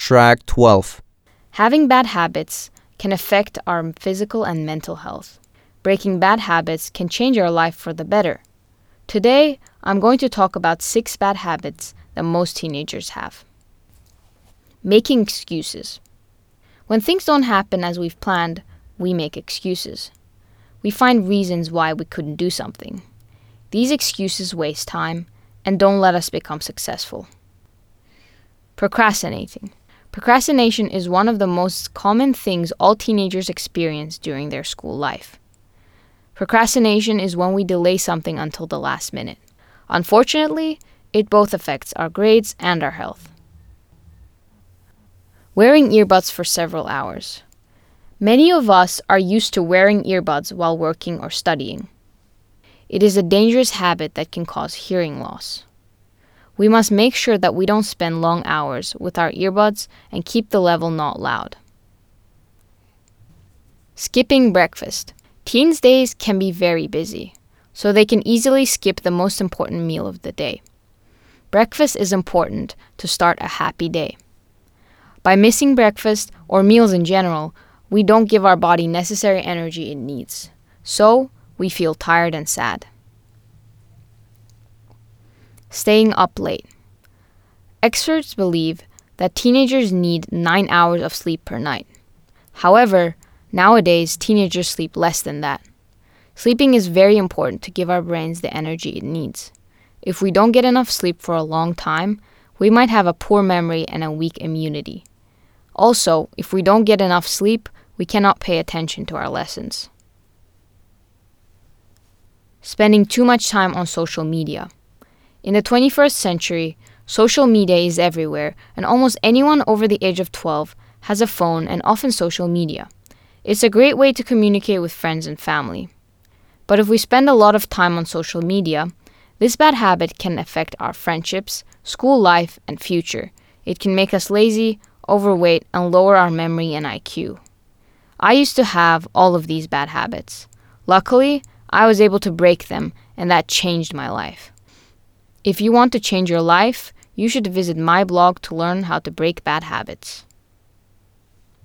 Track 12. Having bad habits can affect our physical and mental health. Breaking bad habits can change our life for the better. Today, I'm going to talk about 6 bad habits that most teenagers have. Making excuses. When things don't happen as we've planned, we make excuses. We find reasons why we couldn't do something. These excuses waste time and don't let us become successful. Procrastinating. Procrastination is one of the most common things all teenagers experience during their school life. Procrastination is when we delay something until the last minute. Unfortunately, it both affects our grades and our health. Wearing earbuds for several hours. Many of us are used to wearing earbuds while working or studying. It is a dangerous habit that can cause hearing loss. We must make sure that we don't spend long hours with our earbuds and keep the level not loud. Skipping breakfast. Teens' days can be very busy, so they can easily skip the most important meal of the day. Breakfast is important to start a happy day. By missing breakfast or meals in general, we don't give our body necessary energy it needs, so we feel tired and sad. Staying up late. Experts believe that teenagers need 9 hours of sleep per night. However, nowadays teenagers sleep less than that. Sleeping is very important to give our brains the energy it needs. If we don't get enough sleep for a long time, we might have a poor memory and a weak immunity. Also, if we don't get enough sleep, we cannot pay attention to our lessons. Spending too much time on social media. In the 21st century, social media is everywhere, and almost anyone over the age of 12 has a phone and often social media. It's a great way to communicate with friends and family. But if we spend a lot of time on social media, this bad habit can affect our friendships, school life, and future. It can make us lazy, overweight, and lower our memory and IQ. I used to have all of these bad habits. Luckily, I was able to break them, and that changed my life. If you want to change your life, you should visit my blog to learn how to break bad habits.